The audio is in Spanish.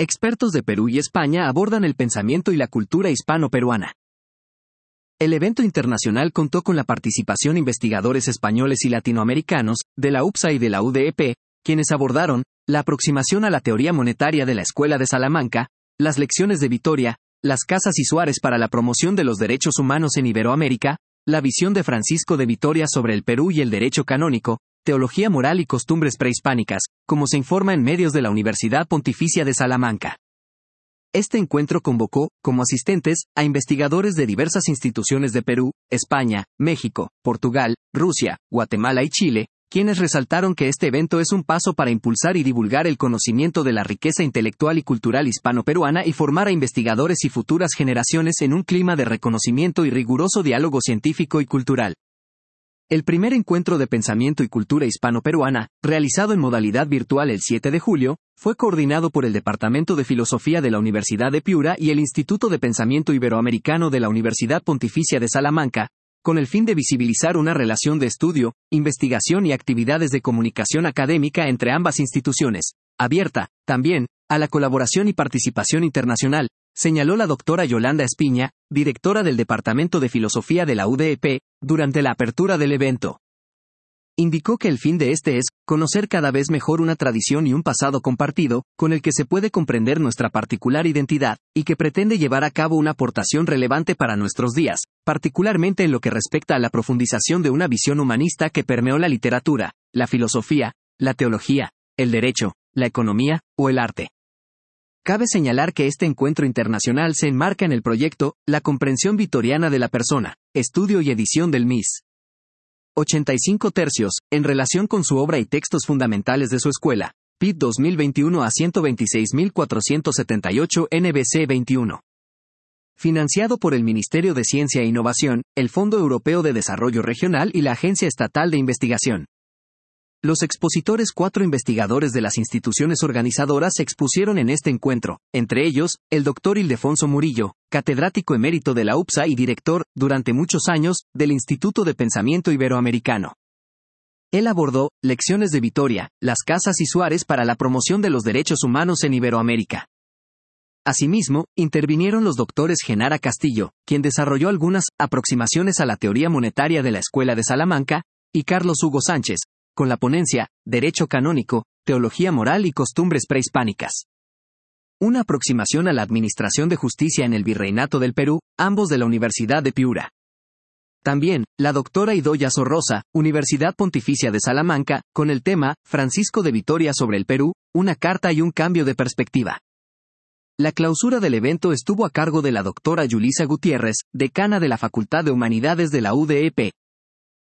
expertos de Perú y España abordan el pensamiento y la cultura hispano-peruana. El evento internacional contó con la participación de investigadores españoles y latinoamericanos, de la UPSA y de la UDEP, quienes abordaron la aproximación a la teoría monetaria de la Escuela de Salamanca, las lecciones de Vitoria, las Casas y Suárez para la promoción de los derechos humanos en Iberoamérica, la visión de Francisco de Vitoria sobre el Perú y el derecho canónico, teología moral y costumbres prehispánicas, como se informa en medios de la Universidad Pontificia de Salamanca. Este encuentro convocó, como asistentes, a investigadores de diversas instituciones de Perú, España, México, Portugal, Rusia, Guatemala y Chile, quienes resaltaron que este evento es un paso para impulsar y divulgar el conocimiento de la riqueza intelectual y cultural hispano-peruana y formar a investigadores y futuras generaciones en un clima de reconocimiento y riguroso diálogo científico y cultural. El primer encuentro de pensamiento y cultura hispano-peruana, realizado en modalidad virtual el 7 de julio, fue coordinado por el Departamento de Filosofía de la Universidad de Piura y el Instituto de Pensamiento Iberoamericano de la Universidad Pontificia de Salamanca, con el fin de visibilizar una relación de estudio, investigación y actividades de comunicación académica entre ambas instituciones, abierta, también, a la colaboración y participación internacional, señaló la doctora Yolanda Espiña, directora del Departamento de Filosofía de la UDEP, durante la apertura del evento. Indicó que el fin de este es conocer cada vez mejor una tradición y un pasado compartido, con el que se puede comprender nuestra particular identidad, y que pretende llevar a cabo una aportación relevante para nuestros días, particularmente en lo que respecta a la profundización de una visión humanista que permeó la literatura, la filosofía, la teología, el derecho, la economía, o el arte. Cabe señalar que este encuentro internacional se enmarca en el proyecto La comprensión vitoriana de la persona, estudio y edición del Miss. 85 tercios, en relación con su obra y textos fundamentales de su escuela, PIB 2021 a 126.478 NBC 21. Financiado por el Ministerio de Ciencia e Innovación, el Fondo Europeo de Desarrollo Regional y la Agencia Estatal de Investigación. Los expositores 4 investigadores de las instituciones organizadoras se expusieron en este encuentro, entre ellos, el Dr. Ildefonso Murillo, catedrático emérito de la UPSA y director, durante muchos años, del Instituto de Pensamiento Iberoamericano. Él abordó lecciones de Vitoria, las Casas y Suárez para la promoción de los derechos humanos en Iberoamérica. Asimismo, intervinieron los doctores Genara Castillo, quien desarrolló algunas aproximaciones a la teoría monetaria de la Escuela de Salamanca, y Carlos Hugo Sánchez, con la ponencia, Derecho Canónico, Teología Moral y Costumbres Prehispánicas. Una aproximación a la Administración de Justicia en el Virreinato del Perú, ambos de la Universidad de Piura. También, la doctora Idoya Sorrosa, Universidad Pontificia de Salamanca, con el tema, Francisco de Vitoria sobre el Perú, una carta y un cambio de perspectiva. La clausura del evento estuvo a cargo de la doctora Yulisa Gutiérrez, decana de la Facultad de Humanidades de la UDEP,